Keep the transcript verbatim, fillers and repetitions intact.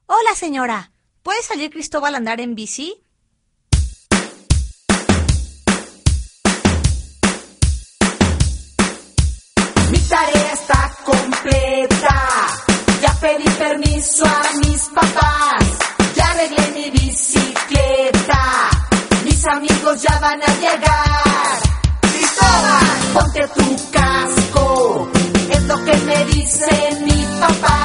Hola, señora. ¿Puede salir Cristóbal a andar en bici? Mi tarea está completa. Ya pedí permiso a mis papás. Ya arreglé mi bicicleta. Mis amigos ya van a llegar. Cristóbal, ponte tu casco. Es lo que me dice mi papá.